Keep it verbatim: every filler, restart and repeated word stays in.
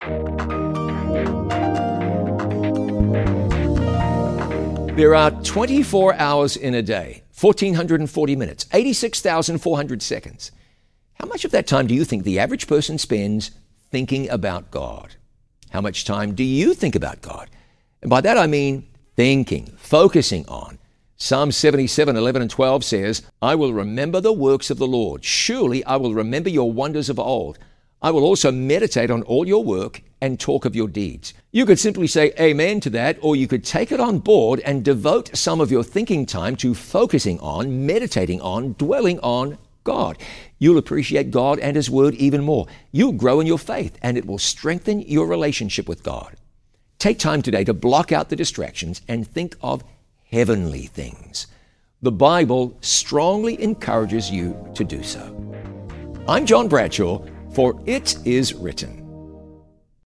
There are twenty-four hours in a day, one thousand four hundred forty minutes, eighty-six thousand four hundred seconds. How much of that time do you think the average person spends thinking about God? How much time do you think about God? And by that I mean thinking, focusing on. Psalm seventy-seven, eleven and twelve says, I will remember the works of the Lord. Surely I will remember your wonders of old. I will also meditate on all your work and talk of your deeds. You could simply say amen to that, or you could take it on board and devote some of your thinking time to focusing on, meditating on, dwelling on God. You'll appreciate God and His Word even more. You'll grow in your faith, and it will strengthen your relationship with God. Take time today to block out the distractions and think of heavenly things. The Bible strongly encourages you to do so. I'm John Bradshaw for It Is Written.